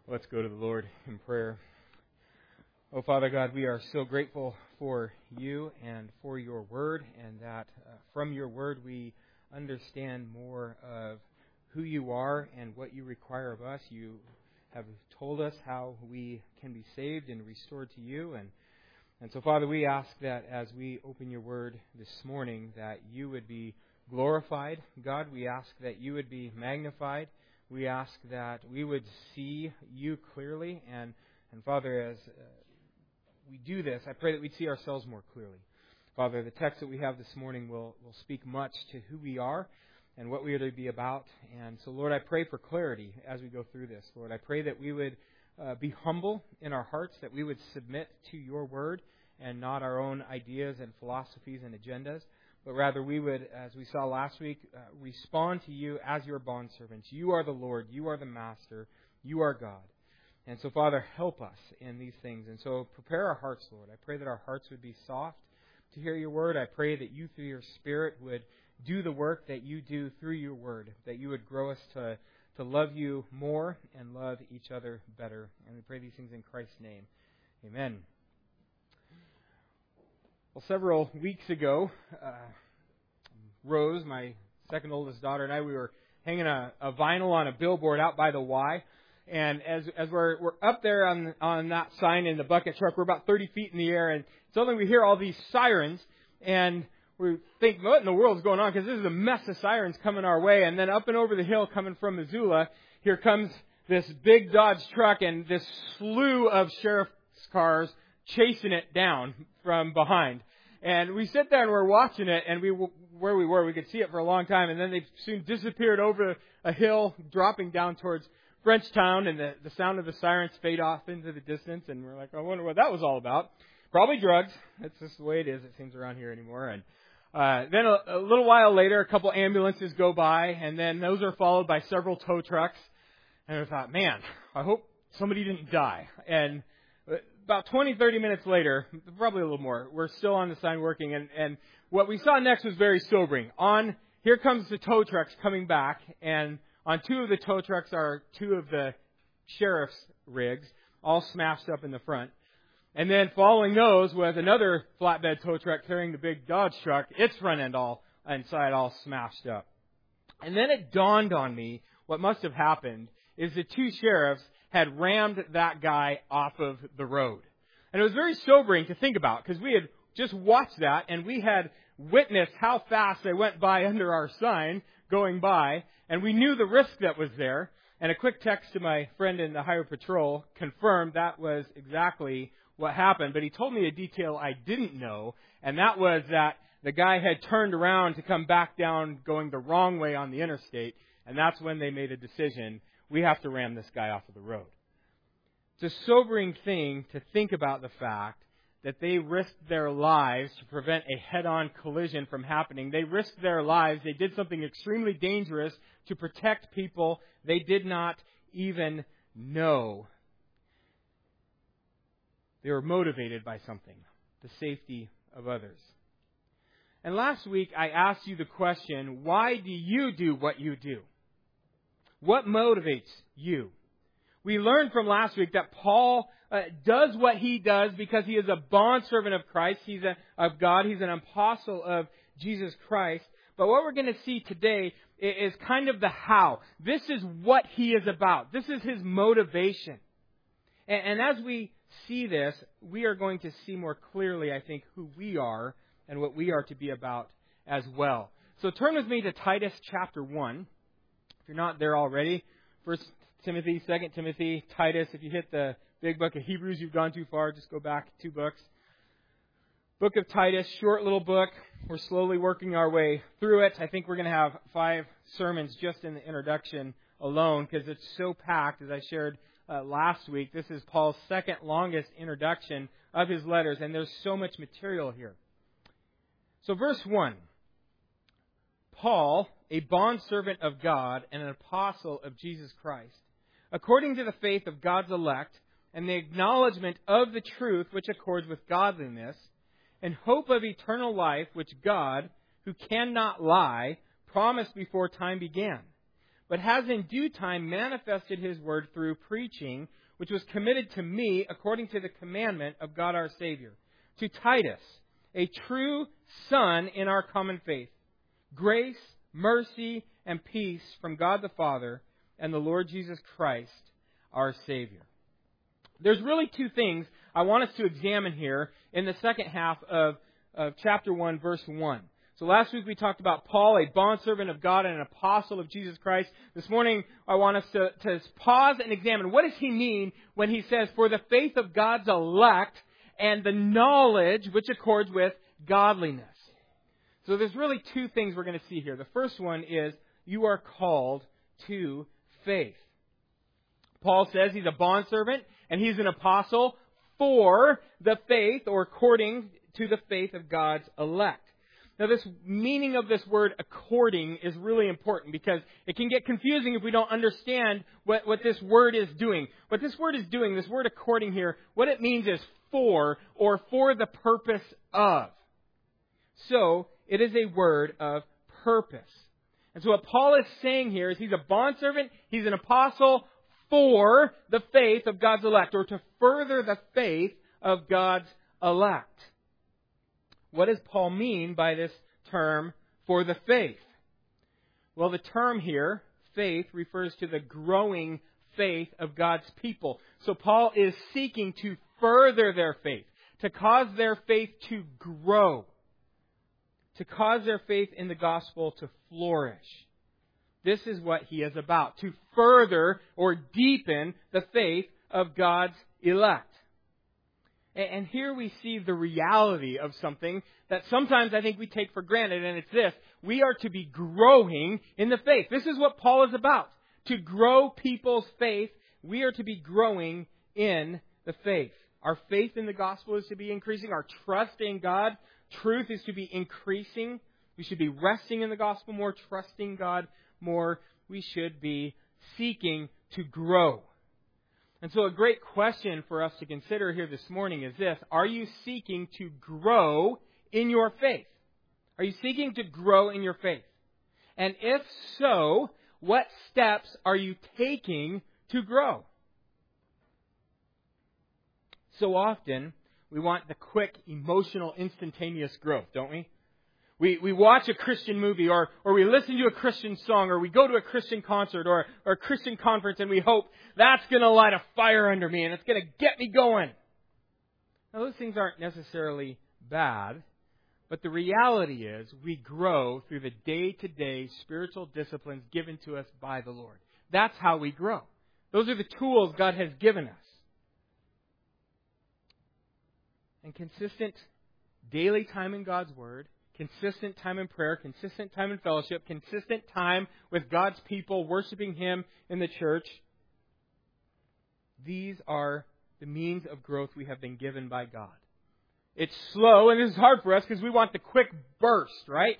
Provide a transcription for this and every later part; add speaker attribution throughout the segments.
Speaker 1: Let's go to the Lord in prayer. Oh, Father God, we are so grateful for you and for your word, and that from your word we understand more of who you are and what you require of us. You have told us how we can be saved and restored to you. And so, Father, we ask that as we open your word this morning, that you would be glorified. God, we ask that you would be magnified. We ask that we would see you clearly. And Father, as we do this, I pray that we'd see ourselves more clearly. Father, the text that we have this morning will speak much to who we are and what we are to be about. And so, Lord, I pray for clarity as we go through this. Lord, I pray that we would be humble in our hearts, that we would submit to your word and not our own ideas and philosophies and agendas, but rather we would, as we saw last week, respond to you as your bondservants. You are the Lord. You are the Master. You are God. And so, Father, help us in these things. And so prepare our hearts, Lord. I pray that our hearts would be soft to hear your word. I pray that you, through your Spirit, would do the work that you do through your word, that you would grow us to love you more and love each other better. And we pray these things in Christ's name. Amen. Well, several weeks ago, Rose, my second oldest daughter, and I, we were hanging a vinyl on a billboard out by the Y. And as we're up there on that sign in the bucket truck, we're about 30 feet in the air, and suddenly we hear all these sirens, and we think, what in the world is going on? Because this is a mess of sirens coming our way. And then up and over the hill, coming from Missoula, here comes this big Dodge truck and this slew of sheriff's cars chasing it down from behind. And we sit there and we're watching it, and where we were, we could see it for a long time, and then they soon disappeared over a hill, dropping down towards Frenchtown, and the sound of the sirens fade off into the distance, and we're like, I wonder what that was all about. Probably drugs. That's just the way it is, it seems, around here anymore. And then a little while later, a couple ambulances go by, and then those are followed by several tow trucks. And I thought, man, I hope somebody didn't die. And about 20, 30 minutes later, probably a little more, we're still on the sign working, and what we saw next was very sobering. Here comes the tow trucks coming back, and on two of the tow trucks are two of the sheriff's rigs, all smashed up in the front. And then following those was another flatbed tow truck carrying the big Dodge truck, its front end all inside all smashed up. And then it dawned on me what must have happened is the two sheriffs had rammed that guy off of the road. And it was very sobering to think about, because we had just watched that and we had witnessed how fast they went by under our sign going by, and we knew the risk that was there. And a quick text to my friend in the highway patrol confirmed that was exactly what happened. But he told me a detail I didn't know, and that was that the guy had turned around to come back down going the wrong way on the interstate, and that's when they made a decision. We have to ram this guy off of the road. It's a sobering thing to think about the fact that they risked their lives to prevent a head-on collision from happening. They risked their lives. They did something extremely dangerous to protect people they did not even know. They were motivated by something, the safety of others. And last week I asked you the question, why do you do what you do? What motivates you? We learned from last week that Paul does what he does because he is a bondservant of Christ. He's of God. He's an apostle of Jesus Christ. But what we're going to see today is kind of the how. This is what he is about. This is his motivation. And as we see this, we are going to see more clearly, I think, who we are and what we are to be about as well. So turn with me to Titus chapter 1. If you're not there already, 1 Timothy, 2 Timothy, Titus. If you hit the big book of Hebrews, you've gone too far. Just go back 2 books. Book of Titus, short little book. We're slowly working our way through it. I think we're going to have 5 sermons just in the introduction alone because it's so packed, as I shared last week. This is Paul's second longest introduction of his letters, and there's so much material here. So verse 1. Paul, a bondservant of God and an apostle of Jesus Christ, according to the faith of God's elect and the acknowledgement of the truth which accords with godliness, and hope of eternal life which God, who cannot lie, promised before time began, but has in due time manifested His word through preaching, which was committed to me according to the commandment of God our Savior. To Titus, a true son in our common faith, grace, mercy, and peace from God the Father and the Lord Jesus Christ, our Savior. There's really two things I want us to examine here in the second half of chapter 1, verse 1. So last week we talked about Paul, a bondservant of God and an apostle of Jesus Christ. This morning I want us to pause and examine what does he mean when he says, for the faith of God's elect and the knowledge which accords with godliness. So there's really two things we're going to see here. The first one is you are called to faith. Paul says he's a bondservant and he's an apostle for the faith, or according to the faith of God's elect. Now, this meaning of this word according is really important because it can get confusing if we don't understand what this word is doing. What this word is doing, this word according here, what it means is for, or for the purpose of. So, it is a word of purpose. And so what Paul is saying here is he's a bondservant, he's an apostle for the faith of God's elect, or to further the faith of God's elect. What does Paul mean by this term, for the faith? Well, the term here, faith, refers to the growing faith of God's people. So Paul is seeking to further their faith, to cause their faith to grow, to cause their faith in the gospel to flourish. This is what he is about, to further or deepen the faith of God's elect. And here we see the reality of something that sometimes I think we take for granted, and it's this. We are to be growing in the faith. This is what Paul is about. To grow people's faith, we are to be growing in the faith. Our faith in the gospel is to be increasing. Our trust in God, truth, is to be increasing. We should be resting in the gospel more, trusting God more. We should be seeking to grow. And so a great question for us to consider here this morning is this. Are you seeking to grow in your faith? Are you seeking to grow in your faith? And if so, what steps are you taking to grow? So often, we want the quick, emotional, instantaneous growth, don't we? We watch a Christian movie, or we listen to a Christian song, or we go to a Christian concert or a Christian conference, and we hope that's going to light a fire under me and it's going to get me going. Now, those things aren't necessarily bad, but the reality is we grow through the day-to-day spiritual disciplines given to us by the Lord. That's how we grow. Those are the tools God has given us. And consistent daily time in God's Word, consistent time in prayer, consistent time in fellowship, consistent time with God's people, worshiping Him in the church. These are the means of growth we have been given by God. It's slow, and it's hard for us because we want the quick burst, right?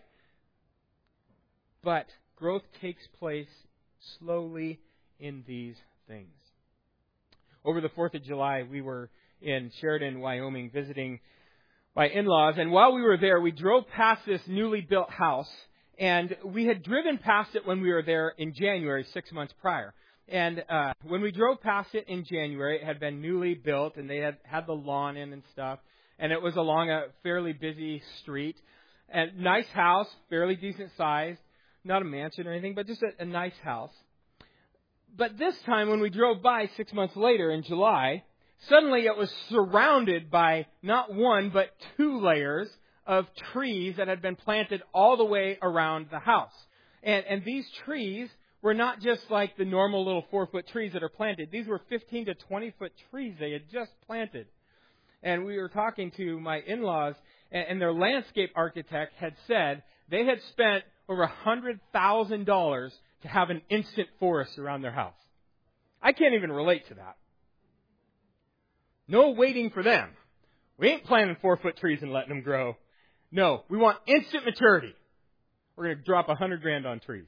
Speaker 1: But growth takes place slowly in these things. Over the 4th of July, we were in Sheridan, Wyoming, visiting my in-laws. And while we were there, we drove past this newly built house. And we had driven past it when we were there in January, 6 months prior. And when we drove past it in January, it had been newly built, and they had the lawn in and stuff. And it was along a fairly busy street. And nice house, fairly decent size. Not a mansion or anything, but just a nice house. But this time, when we drove by 6 months later in July, suddenly it was surrounded by not one, but 2 layers of trees that had been planted all the way around the house. And these trees were not just like the normal little 4-foot trees that are planted. These were 15 to 20-foot trees they had just planted. And we were talking to my in-laws, and their landscape architect had said they had spent over $100,000 to have an instant forest around their house. I can't even relate to that. No waiting for them. We ain't planting 4-foot trees and letting them grow. No, we want instant maturity. We're going to drop $100,000 on trees.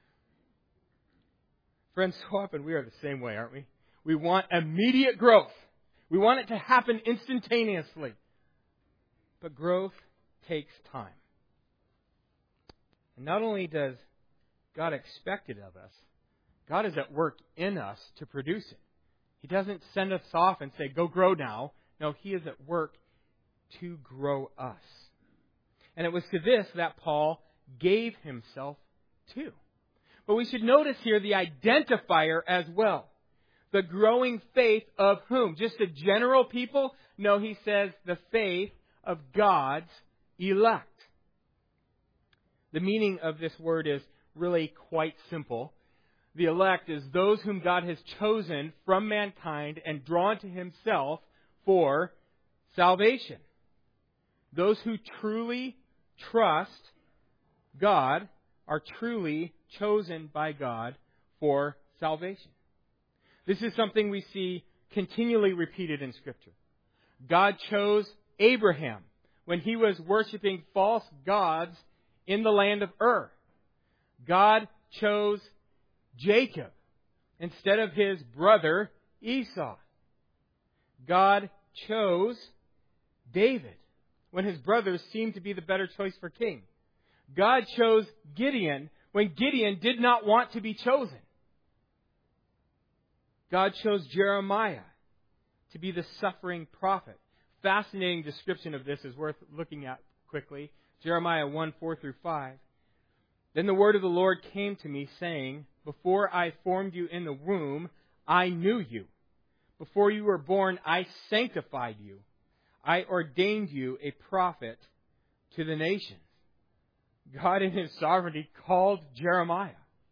Speaker 1: Friends, so often we are the same way, aren't we? We want immediate growth. We want it to happen instantaneously. But growth takes time. And not only does God expect it of us, God is at work in us to produce it. He doesn't send us off and say, go grow now. No, He is at work to grow us. And it was to this that Paul gave himself to. But we should notice here the identifier as well. The growing faith of whom? Just the general people? No, he says the faith of God's elect. The meaning of this word is really quite simple. The elect is those whom God has chosen from mankind and drawn to Himself for salvation. Those who truly trust God are truly chosen by God for salvation. This is something we see continually repeated in Scripture. God chose Abraham when he was worshiping false gods in the land of Ur. God chose Jacob instead of his brother Esau. God chose David when his brothers seemed to be the better choice for king. God chose Gideon when Gideon did not want to be chosen. God chose Jeremiah to be the suffering prophet. Fascinating description of this is worth looking at quickly. Jeremiah 1:4-5. Then the word of the Lord came to me, saying, before I formed you in the womb, I knew you. Before you were born, I sanctified you. I ordained you a prophet to the nations. God in His sovereignty called Jeremiah.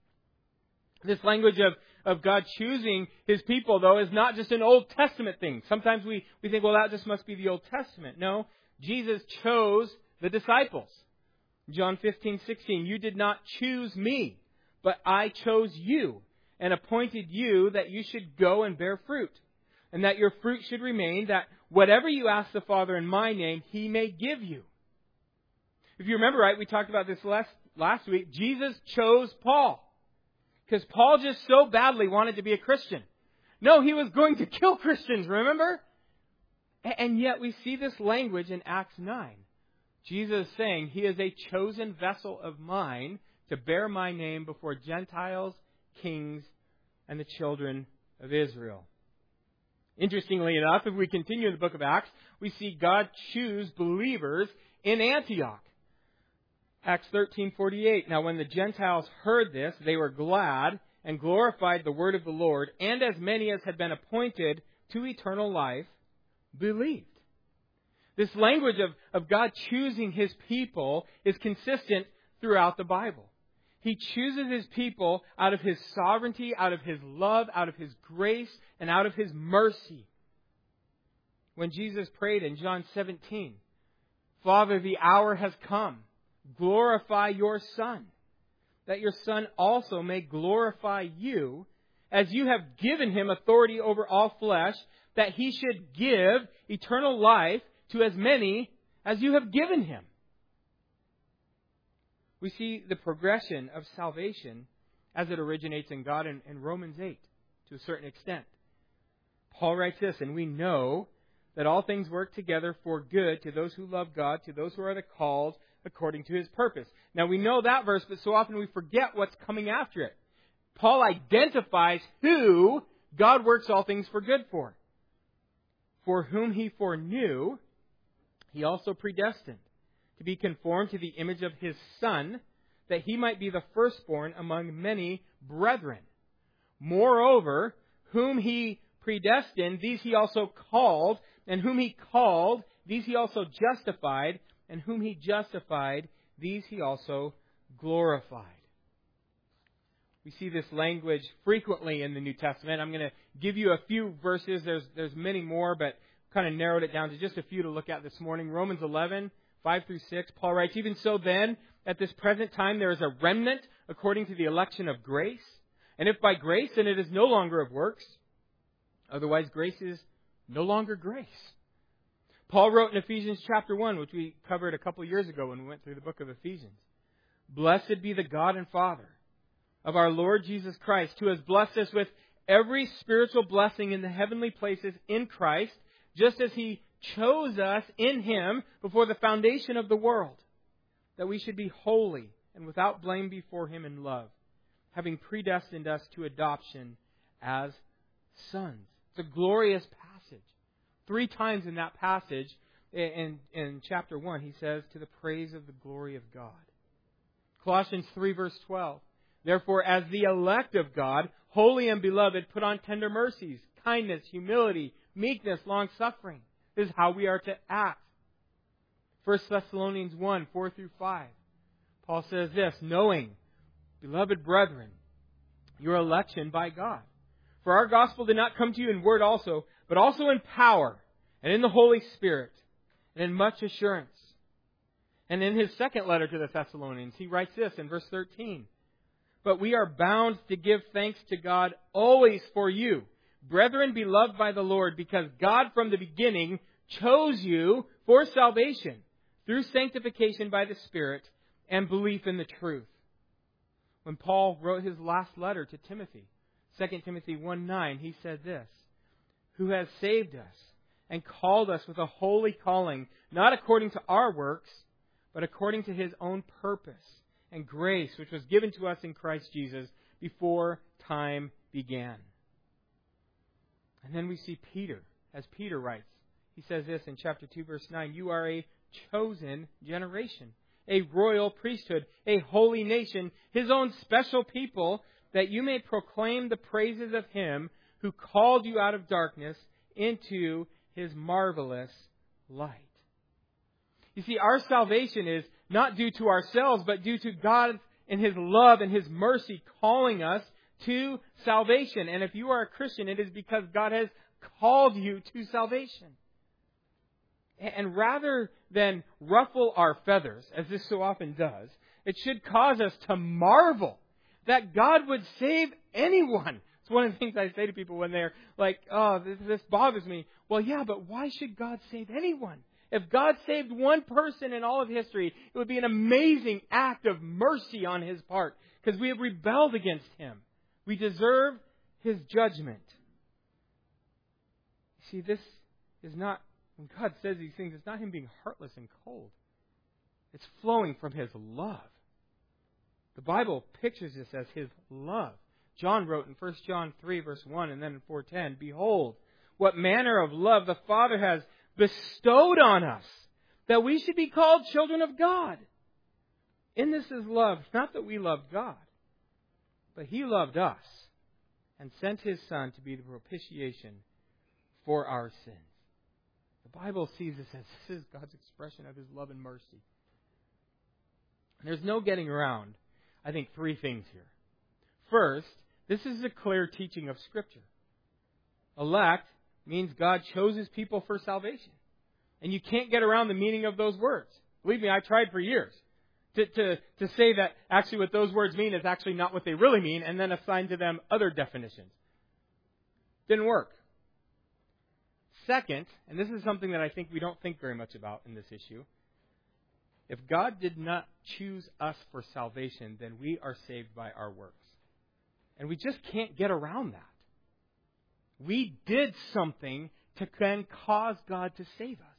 Speaker 1: This language of God choosing His people, though, is not just an Old Testament thing. Sometimes we think, well, that just must be the Old Testament. No, Jesus chose the disciples. John 15:16, you did not choose me, but I chose you and appointed you that you should go and bear fruit, and that your fruit should remain, that whatever you ask the Father in my name, He may give you. If you remember right, we talked about this last week. Jesus chose Paul because Paul just so badly wanted to be a Christian. No, he was going to kill Christians, remember? And yet we see this language in Acts 9. Jesus saying, He is a chosen vessel of mine to bear my name before Gentiles, kings, and the children of Israel. Interestingly enough, if we continue in the book of Acts, we see God choose believers in Antioch. Acts 13:48. Now when the Gentiles heard this, they were glad and glorified the word of the Lord, and as many as had been appointed to eternal life believed. This language of God choosing His people is consistent throughout the Bible. He chooses His people out of His sovereignty, out of His love, out of His grace, and out of His mercy. When Jesus prayed in John 17, Father, the hour has come. Glorify your Son, that your Son also may glorify you, as you have given Him authority over all flesh, that He should give eternal life to as many as you have given Him. We see the progression of salvation as it originates in God in Romans 8 to a certain extent. Paul writes this, and we know that all things work together for good to those who love God, to those who are the called according to His purpose. Now we know that verse, but so often we forget what's coming after it. Paul identifies who God works all things for good for. For whom He foreknew, He also predestined to be conformed to the image of His Son, that He might be the firstborn among many brethren. Moreover, whom He predestined, these He also called, and whom He called, these He also justified, and whom He justified, these He also glorified. We see this language frequently in the New Testament. I'm going to give you a few verses. There's many more, but kind of narrowed it down to just a few to look at this morning. Romans 11:5-6, Paul writes, even so then, at this present time there is a remnant according to the election of grace. And if by grace, then it is no longer of works. Otherwise, grace is no longer grace. Paul wrote in Ephesians chapter 1, which we covered a couple years ago when we went through the book of Ephesians. Blessed be the God and Father of our Lord Jesus Christ, who has blessed us with every spiritual blessing in the heavenly places in Christ, just as He chose us in Him before the foundation of the world, that we should be holy and without blame before Him in love, having predestined us to adoption as sons. It's a glorious passage. 3 times in that passage, in chapter 1, he says, to the praise of the glory of God. Colossians 3 verse 12. Therefore, as the elect of God, holy and beloved, put on tender mercies, kindness, humility, meekness, long-suffering. This is how we are to act. 1 Thessalonians 1, 4 through 5. Paul says this, knowing, beloved brethren, your election by God. For our gospel did not come to you in word also, but also in power, and in the Holy Spirit, and in much assurance. And in his second letter to the Thessalonians, he writes this in verse 13. But we are bound to give thanks to God always for you, brethren beloved by the Lord, because God from the beginning chose you for salvation through sanctification by the Spirit and belief in the truth. When Paul wrote his last letter to Timothy, 2 Timothy 1:9, he said this, who has saved us and called us with a holy calling, not according to our works, but according to His own purpose and grace, which was given to us in Christ Jesus before time began. And then we see Peter, as Peter writes. He says this in chapter 2, verse 9, you are a chosen generation, a royal priesthood, a holy nation, His own special people, that you may proclaim the praises of Him who called you out of darkness into His marvelous light. You see, our salvation is not due to ourselves, but due to God and His love and His mercy calling us to salvation. And if you are a Christian, it is because God has called you to salvation. And rather than ruffle our feathers, as this so often does, it should cause us to marvel that God would save anyone. It's one of the things I say to people when they're like, oh, this bothers me. Well, yeah, but why should God save anyone? If God saved one person in all of history, it would be an amazing act of mercy on His part, because we have rebelled against Him. We deserve His judgment. See, this is not, when God says these things, it's not Him being heartless and cold. It's flowing from His love. The Bible pictures this as His love. John wrote in 1 John 3, verse 1, and then in 4:10, behold, what manner of love the Father has bestowed on us, that we should be called children of God. In this is love, not that we loved God, but He loved us and sent His Son to be the propitiation for our sins. The Bible sees this as this is God's expression of His love and mercy. And there's no getting around, I think, 3 things here. First, this is a clear teaching of Scripture. Elect means God chose His people for salvation. And you can't get around the meaning of those words. Believe me, I tried for years to say that actually what those words mean is actually not what they really mean, and then assign to them other definitions. Didn't work. Second, and this is something that I think we don't think very much about in this issue, if God did not choose us for salvation, then we are saved by our works. And we just can't get around that. We did something to then cause God to save us.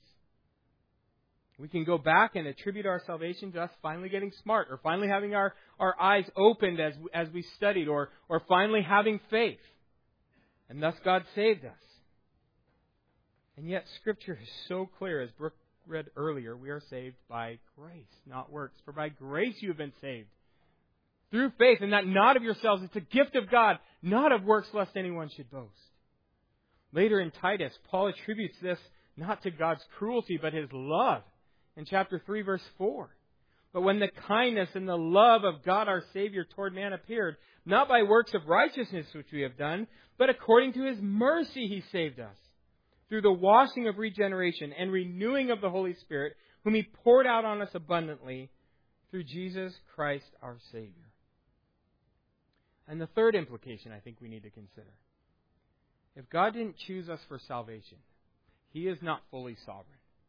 Speaker 1: We can go back and attribute our salvation to us finally getting smart, or finally having our eyes opened as we studied, or finally having faith. And thus God saved us. And yet Scripture is so clear, as Brooke read earlier, we are saved by grace, not works. For by grace you have been saved, through faith, and that not of yourselves. It's a gift of God, not of works, lest anyone should boast. Later in Titus, Paul attributes this not to God's cruelty, but His love. In chapter 3, verse 4. But when the kindness and the love of God our Savior toward man appeared, not by works of righteousness which we have done, but according to His mercy He saved us, through the washing of regeneration and renewing of the Holy Spirit, whom He poured out on us abundantly through Jesus Christ our Savior. And the third implication I think we need to consider. If God didn't choose us for salvation, He is not fully sovereign.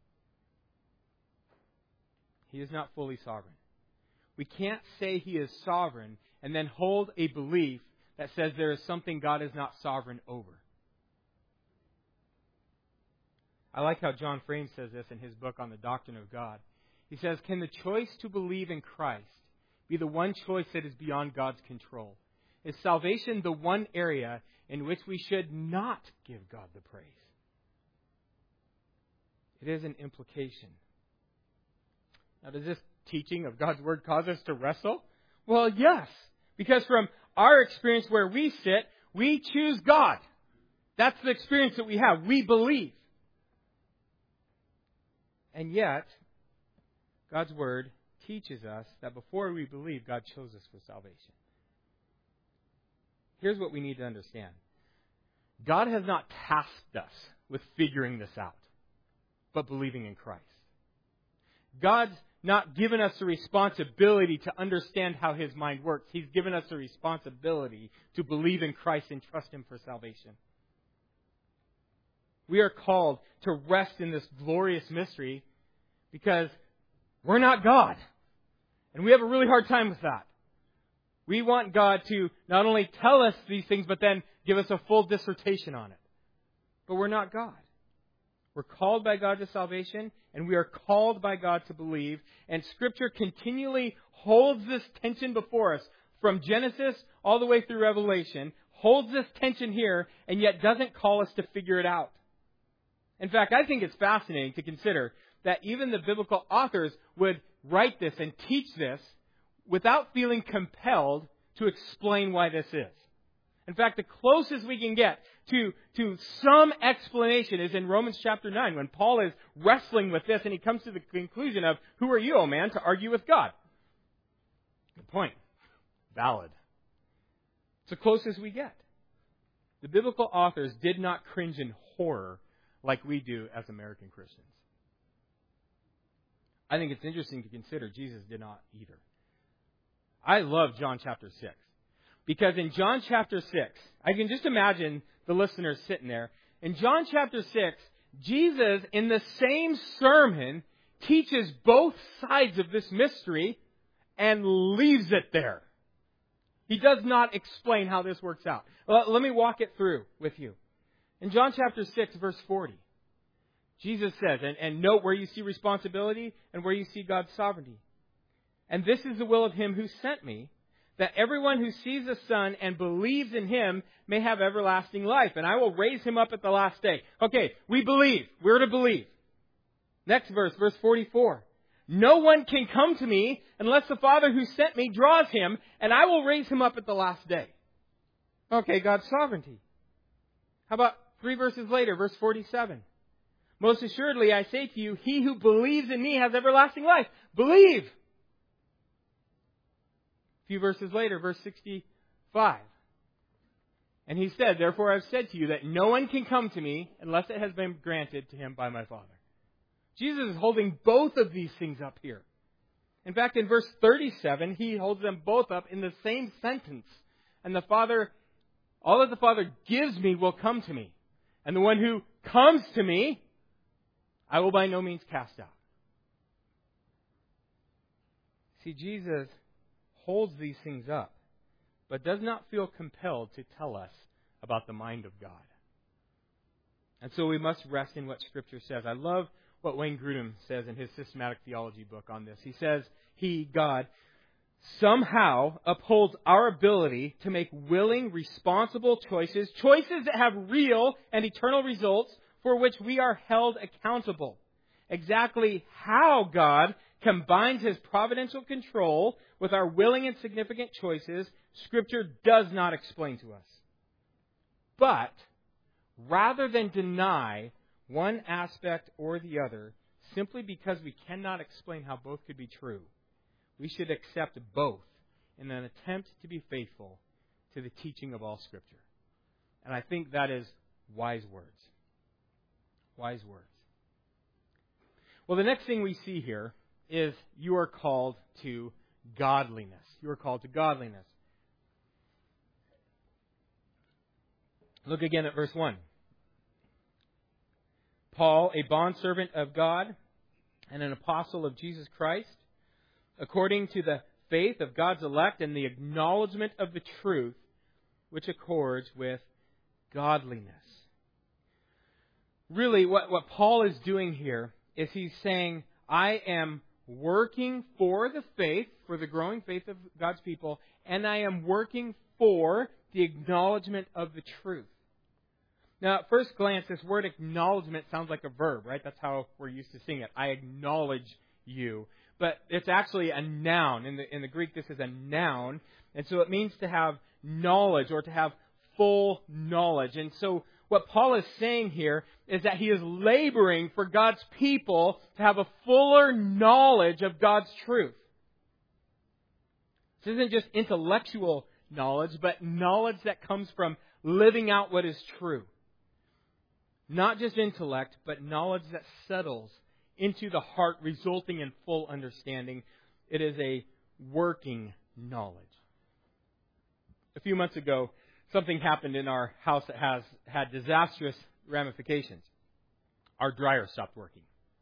Speaker 1: He is not fully sovereign. We can't say He is sovereign and then hold a belief that says there is something God is not sovereign over. I like how John Frame says this in his book on the doctrine of God. He says, can the choice to believe in Christ be the one choice that is beyond God's control? is salvation the one area in which we should not give God the praise? It is an implication. Now, does this teaching of God's Word cause us to wrestle? Well, yes. Because from our experience where we sit, we choose God. That's the experience that we have. We believe. And yet, God's Word teaches us that before we believe, God chose us for salvation. Here's what we need to understand. God has not tasked us with figuring this out, but believing in Christ. God's not given us the responsibility to understand how His mind works. He's given us the responsibility to believe in Christ and trust Him for salvation. We are called to rest in this glorious mystery because we're not God. And we have a really hard time with that. We want God to not only tell us these things, but then give us a full dissertation on it. But we're not God. We're called by God to salvation, and we are called by God to believe. And Scripture continually holds this tension before us from Genesis all the way through Revelation, holds this tension here, and yet doesn't call us to figure it out. In fact, I think it's fascinating to consider that even the biblical authors would write this and teach this without feeling compelled to explain why this is. In fact, the closest we can get to some explanation is in Romans chapter 9, when Paul is wrestling with this and he comes to the conclusion of, who are you, O man, to argue with God? Good point. Valid. It's the closest we get. The biblical authors did not cringe in horror like we do as American Christians. I think it's interesting to consider Jesus did not either. I love John chapter 6. Because in John chapter 6, I can just imagine the listeners sitting there. In John chapter 6, Jesus, in the same sermon, teaches both sides of this mystery and leaves it there. He does not explain how this works out. Well, let me walk it through with you. In John chapter 6, verse 40, Jesus says, and note where you see responsibility and where you see God's sovereignty. And this is the will of Him who sent me, that everyone who sees the Son and believes in Him may have everlasting life, and I will raise him up at the last day. Okay, we believe. We're to believe. Next verse, verse 44. No one can come to me unless the Father who sent me draws him, and I will raise him up at the last day. Okay, God's sovereignty. How about 3 verses later, verse 47? Most assuredly, I say to you, he who believes in me has everlasting life. Believe! A few verses later, verse 65. And he said, therefore I've said to you that no one can come to me unless it has been granted to him by my Father. Jesus is holding both of these things up here. In fact, in verse 37, he holds them both up in the same sentence. And the Father, all that the Father gives me will come to me. And the one who comes to me, I will by no means cast out. See, Jesus holds these things up, but does not feel compelled to tell us about the mind of God. And so we must rest in what Scripture says. I love what Wayne Grudem says in his systematic theology book on this. He says, He, God, somehow upholds our ability to make willing, responsible choices that have real and eternal results for which we are held accountable. Exactly how God combines His providential control with our willing and significant choices, Scripture does not explain to us. But, rather than deny one aspect or the other, simply because we cannot explain how both could be true, we should accept both in an attempt to be faithful to the teaching of all Scripture. And I think that is wise words. Wise words. Well, the next thing we see here is you are called to godliness. You are called to godliness. Look again at verse 1. Paul, a bondservant of God and an apostle of Jesus Christ, according to the faith of God's elect and the acknowledgement of the truth, which accords with godliness. Really, what Paul is doing here is he's saying, I am working for the faith, for the growing faith of God's people, and I am working for the acknowledgement of the truth. Now, at first glance, this word acknowledgement sounds like a verb, right? That's how we're used to seeing it. I acknowledge you. But it's actually a noun. In the Greek, this is a noun. And so it means to have knowledge or to have full knowledge. And so what Paul is saying here is that he is laboring for God's people to have a fuller knowledge of God's truth. This isn't just intellectual knowledge, but knowledge that comes from living out what is true. Not just intellect, but knowledge that settles into the heart, resulting in full understanding. It is a working knowledge. A few months ago, something happened in our house that has had disastrous ramifications. Our dryer stopped working.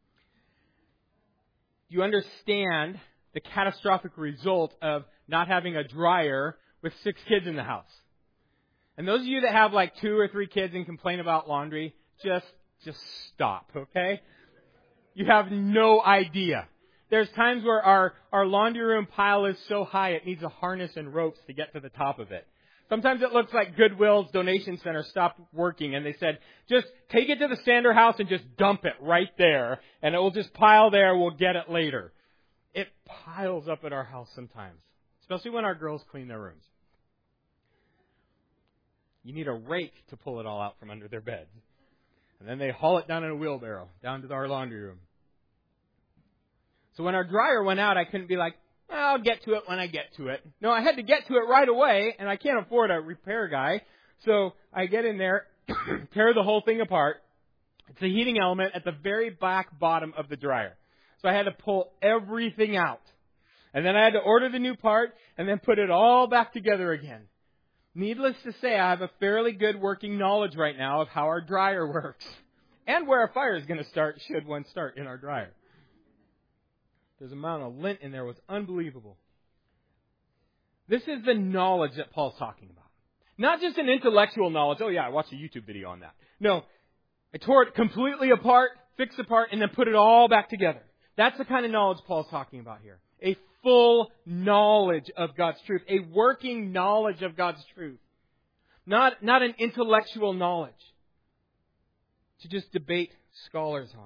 Speaker 1: Do you understand the catastrophic result of not having a dryer with 6 kids in the house? And those of you that have like 2 or 3 kids and complain about laundry, just stop, okay? You have no idea. There's times where our laundry room pile is so high it needs a harness and ropes to get to the top of it. Sometimes it looks like Goodwill's donation center stopped working and they said, just take it to the Sander house and just dump it right there and it will just pile there, we'll get it later. It piles up at our house sometimes, especially when our girls clean their rooms. You need a rake to pull it all out from under their beds. And then they haul it down in a wheelbarrow, down to our laundry room. So when our dryer went out, I couldn't be like, I'll get to it when I get to it. No, I had to get to it right away, and I can't afford a repair guy. So I get in there, tear the whole thing apart. It's a heating element at the very back bottom of the dryer. So I had to pull everything out. And then I had to order the new part, and then put it all back together again. Needless to say, I have a fairly good working knowledge right now of how our dryer works. And where a fire is going to start, should one start in our dryer. The amount of lint in there was unbelievable. This is the knowledge that Paul's talking about. Not just an intellectual knowledge. Oh yeah, I watched a YouTube video on that. No, I tore it completely apart, fixed apart, and then put it all back together. That's the kind of knowledge Paul's talking about here. A full knowledge of God's truth. A working knowledge of God's truth. Not an intellectual knowledge to just debate scholars on.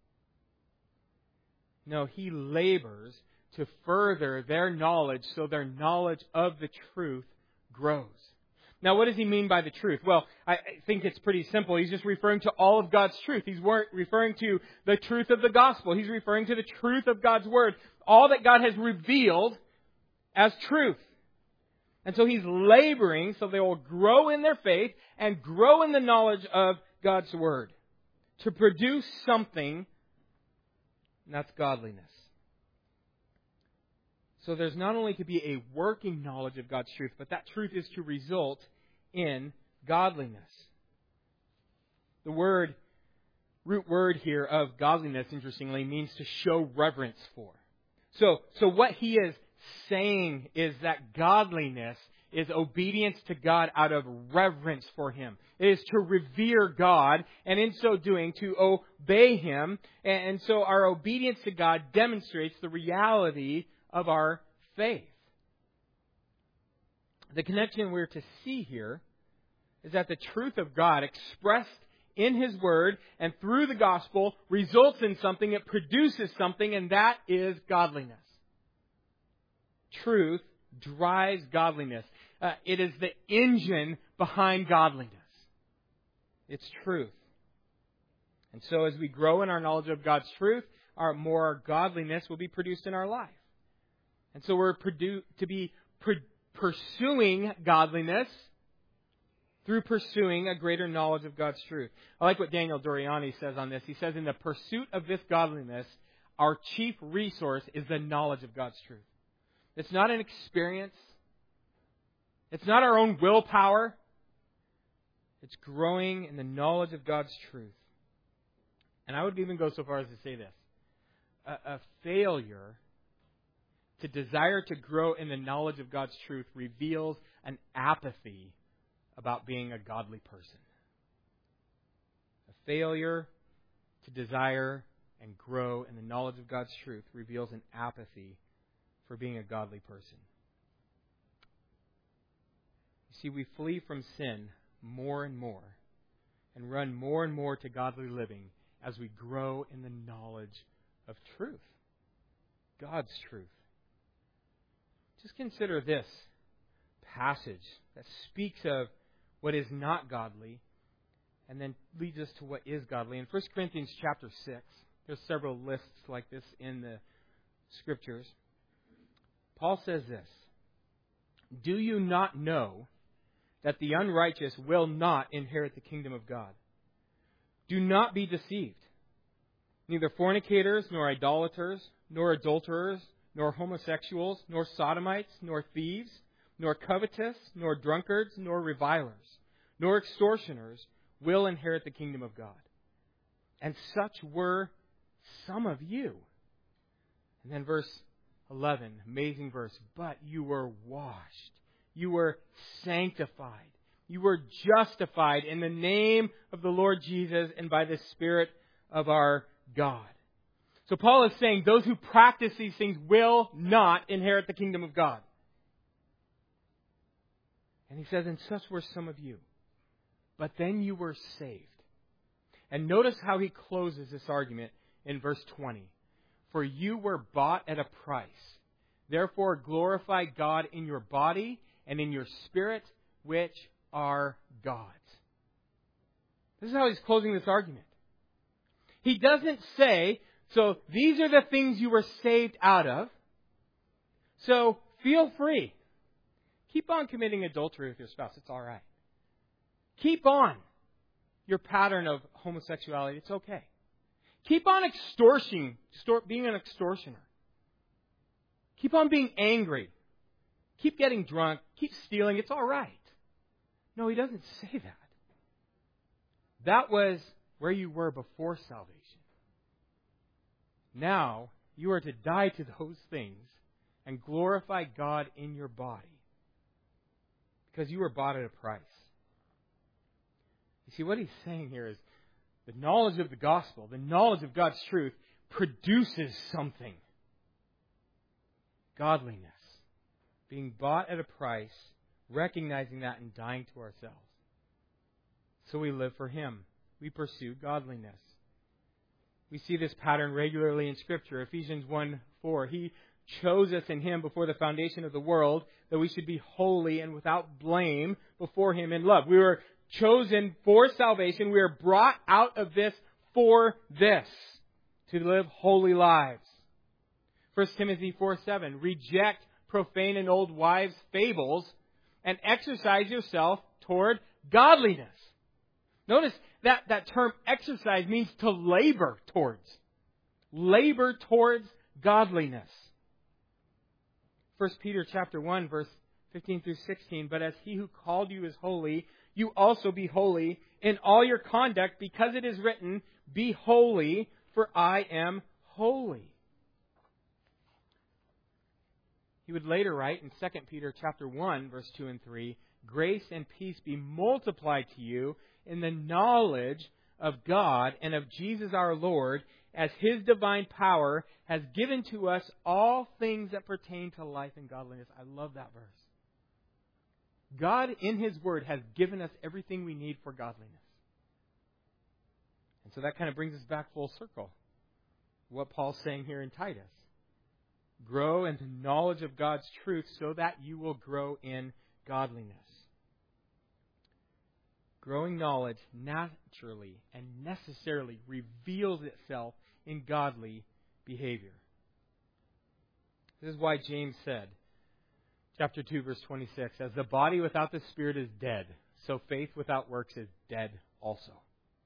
Speaker 1: No, he labors to further their knowledge so their knowledge of the truth grows. Now, what does he mean by the truth? Well, I think it's pretty simple. He's just referring to all of God's truth. He's referring to the truth of the gospel. He's referring to the truth of God's word. All that God has revealed as truth. And so he's laboring so they will grow in their faith and grow in the knowledge of God's word. To produce something, and that's godliness. So there's not only to be a working knowledge of God's truth, but that truth is to result in godliness. The root word here of godliness, interestingly, means to show reverence for. So what he is saying is that godliness is obedience to God out of reverence for Him. It is to revere God, and in so doing, to obey Him. And so our obedience to God demonstrates the reality of our faith. The connection we're to see here is that the truth of God expressed in His Word and through the gospel results in something, it produces something, and that is godliness. Truth drives godliness. It is the engine behind godliness. It's truth. And so as we grow in our knowledge of God's truth, more godliness will be produced in our life. And so we're to be pursuing godliness through pursuing a greater knowledge of God's truth. I like what Daniel Doriani says on this. He says, in the pursuit of this godliness, our chief resource is the knowledge of God's truth. It's not an experience. It's not our own willpower. It's growing in the knowledge of God's truth. And I would even go so far as to say this. A failure to desire to grow in the knowledge of God's truth reveals an apathy about being a godly person. A failure to desire and grow in the knowledge of God's truth reveals an apathy for being a godly person. See, we flee from sin more and more and run more and more to godly living as we grow in the knowledge of truth, God's truth. Just consider this passage that speaks of what is not godly and then leads us to what is godly. In 1 Corinthians chapter 6, there's several lists like this in the Scriptures. Paul says this, "Do you not know that the unrighteous will not inherit the kingdom of God? Do not be deceived. Neither fornicators, nor idolaters, nor adulterers, nor homosexuals, nor sodomites, nor thieves, nor covetous, nor drunkards, nor revilers, nor extortioners will inherit the kingdom of God. And such were some of you." And then verse 11, amazing verse. "But you were washed. You were sanctified. You were justified in the name of the Lord Jesus and by the Spirit of our God." So Paul is saying those who practice these things will not inherit the kingdom of God. And he says, "And such were some of you. But then you were saved." And notice how he closes this argument in verse 20. "For you were bought at a price. Therefore glorify God in your body and in your spirit, which are God's." This is how he's closing this argument. He doesn't say, so these are the things you were saved out of, so feel free. Keep on committing adultery with your spouse. It's all right. Keep on your pattern of homosexuality. It's okay. Keep on being an extortioner. Keep on being angry. Keep getting drunk. Keep stealing. It's all right. No, he doesn't say that. That was where you were before salvation. Now, you are to die to those things and glorify God in your body because you were bought at a price. You see, what he's saying here is the knowledge of the gospel, the knowledge of God's truth, produces something. Godliness. Being bought at a price, recognizing that and dying to ourselves. So we live for Him. We pursue godliness. We see this pattern regularly in Scripture. Ephesians 1:4. "He chose us in Him before the foundation of the world, that we should be holy and without blame before Him in love." We were chosen for salvation. We are brought out of this for this, to live holy lives. 1 Timothy 4:7. "Reject profane and old wives' fables and exercise yourself toward godliness." Notice that term exercise means to labor towards. Labor towards godliness. 1 Peter chapter 1, verse 15 through 16. "But as He who called you is holy, you also be holy in all your conduct, because it is written, 'Be holy, for I am holy.'" He would later write in 2 Peter chapter 1, verse 2 and 3, "Grace and peace be multiplied to you in the knowledge of God and of Jesus our Lord, as His divine power has given to us all things that pertain to life and godliness." I love that verse. God in His Word has given us everything we need for godliness. And so that kind of brings us back full circle. What Paul's saying here in Titus. Grow in the knowledge of God's truth so that you will grow in godliness. Growing knowledge naturally and necessarily reveals itself in godly behavior. This is why James said, chapter 2, verse 26, "As the body without the Spirit is dead, so faith without works is dead also."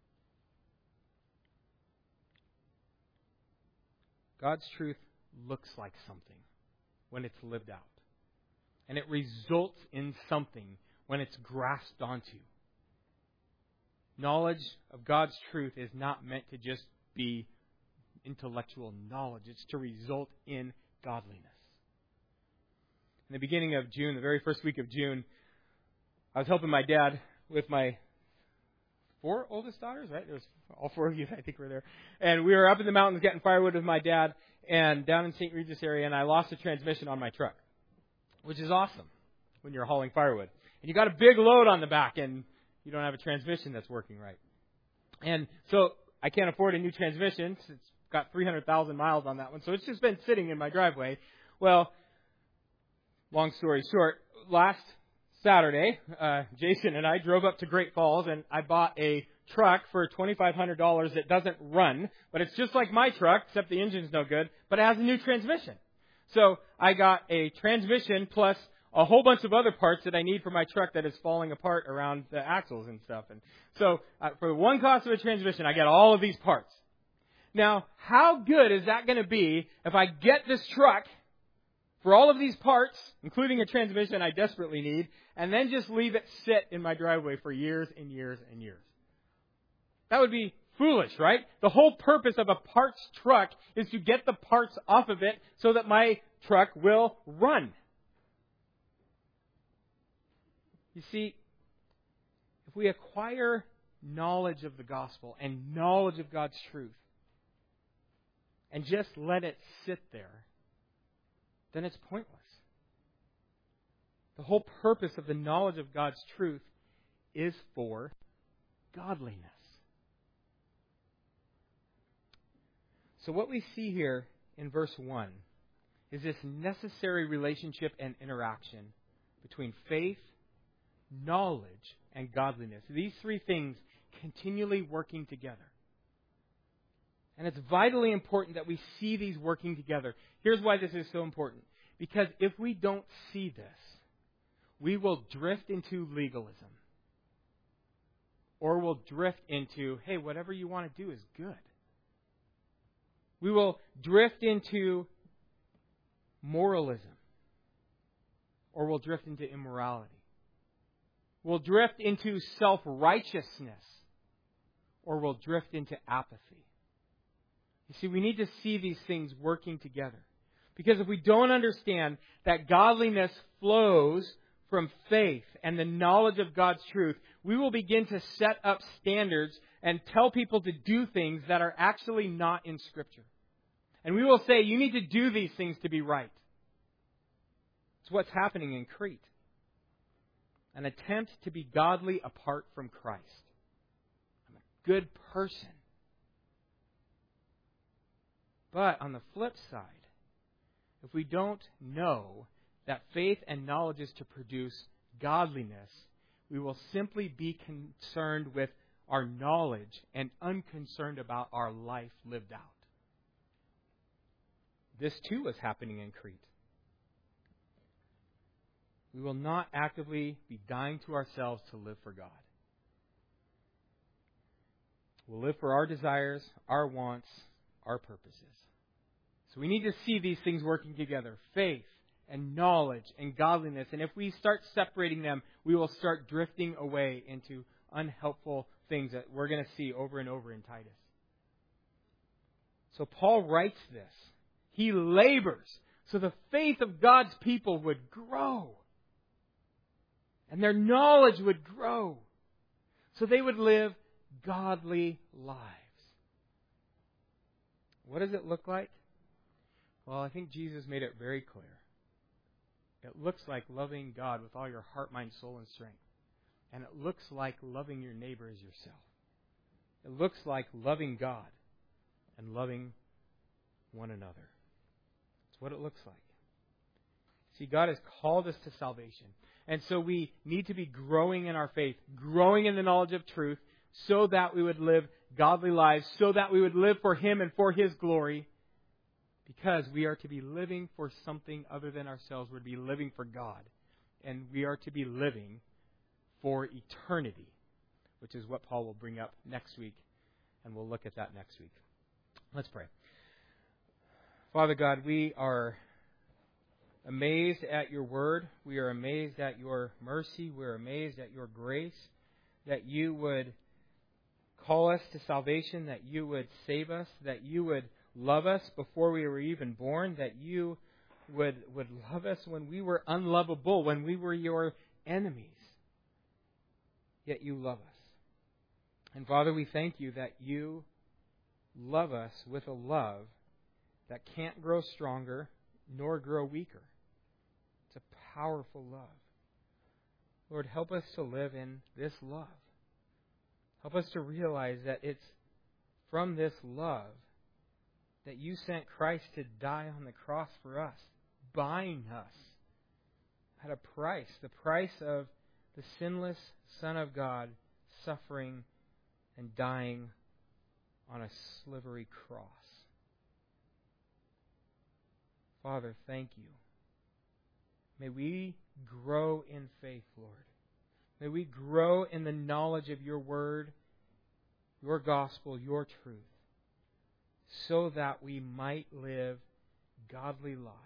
Speaker 1: God's truth looks like something when it's lived out. And it results in something when it's grasped onto. Knowledge of God's truth is not meant to just be intellectual knowledge. It's to result in godliness. In the beginning of June, the very first week of June, I was helping my dad with my 4 oldest daughters, right? There was all 4 of you, I think, were there. And we were up in the mountains getting firewood with my dad and down in St. Regis area, and I lost the transmission on my truck, which is awesome when you're hauling firewood. And you got a big load on the back and you don't have a transmission that's working right. And so I can't afford a new transmission. It's got 300,000 miles on that one. So it's just been sitting in my driveway. Well, long story short, last Saturday, Jason and I drove up to Great Falls and I bought a truck for $2,500 that doesn't run, but it's just like my truck, except the engine's no good, but it has a new transmission. So I got a transmission plus a whole bunch of other parts that I need for my truck that is falling apart around the axles and stuff. And so for the one cost of a transmission, I get all of these parts. Now, how good is that going to be if I get this truck for all of these parts, including a transmission I desperately need, and then just leave it sit in my driveway for years and years and years? That would be foolish, right? The whole purpose of a parts truck is to get the parts off of it so that my truck will run. You see, if we acquire knowledge of the gospel and knowledge of God's truth and just let it sit there, then it's pointless. The whole purpose of the knowledge of God's truth is for godliness. So what we see here in verse 1 is this necessary relationship and interaction between faith, knowledge, and godliness. These three things continually working together. And it's vitally important that we see these working together. Here's why this is so important. Because if we don't see this, we will drift into legalism. Or we'll drift into, hey, whatever you want to do is good. We will drift into moralism. Or we'll drift into immorality. We'll drift into self-righteousness. Or we'll drift into apathy. You see, we need to see these things working together. Because if we don't understand that godliness flows from faith and the knowledge of God's truth, we will begin to set up standards and tell people to do things that are actually not in Scripture. And we will say, you need to do these things to be right. It's what's happening in Crete. An attempt to be godly apart from Christ. I'm a good person. But on the flip side, if we don't know that faith and knowledge is to produce godliness, we will simply be concerned with our knowledge and unconcerned about our life lived out. This too was happening in Crete. We will not actively be dying to ourselves to live for God. We'll live for our desires, our wants, our purposes. So we need to see these things working together. Faith and knowledge and godliness. And if we start separating them, we will start drifting away into unhelpful things that we're going to see over and over in Titus. So Paul writes this. He labors so the faith of God's people would grow. And their knowledge would grow. So they would live godly lives. What does it look like? Well, I think Jesus made it very clear. It looks like loving God with all your heart, mind, soul, and strength. And it looks like loving your neighbor as yourself. It looks like loving God and loving one another. It's what it looks like. See, God has called us to salvation. And so we need to be growing in our faith, growing in the knowledge of truth, so that we would live godly lives, so that we would live for Him and for His glory. Because we are to be living for something other than ourselves. We're to be living for God. And we are to be living for eternity, which is what Paul will bring up next week. And we'll look at that next week. Let's pray. Father God, we are amazed at your word. We are amazed at your mercy. We're amazed at your grace, that you would call us to salvation, that you would save us, that you would love us before we were even born, that you would love us when we were unlovable, when we were your enemies. Yet you love us. And Father, we thank you that you love us with a love that can't grow stronger nor grow weaker. It's a powerful love. Lord, help us to live in this love. Help us to realize that it's from this love that you sent Christ to die on the cross for us, buying us at a price, the price of the sinless Son of God suffering and dying on a slivery cross. Father, thank you. May we grow in faith, Lord. May we grow in the knowledge of your word, your gospel, your truth, so that we might live godly lives.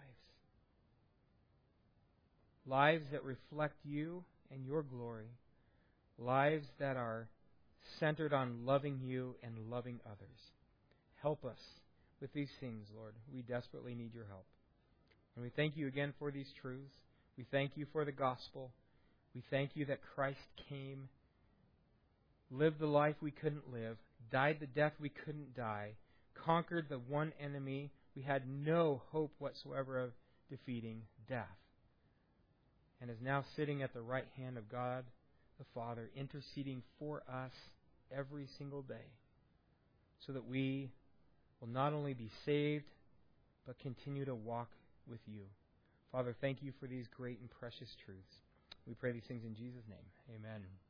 Speaker 1: Lives that reflect you and your glory. Lives that are centered on loving you and loving others. Help us with these things, Lord. We desperately need your help. And we thank you again for these truths. We thank you for the gospel. We thank you that Christ came, lived the life we couldn't live, died the death we couldn't die, conquered the one enemy we had no hope whatsoever of defeating, death, and is now sitting at the right hand of God the Father, interceding for us every single day, so that we will not only be saved, but continue to walk with you. Father, thank you for these great and precious truths. We pray these things in Jesus' name. Amen.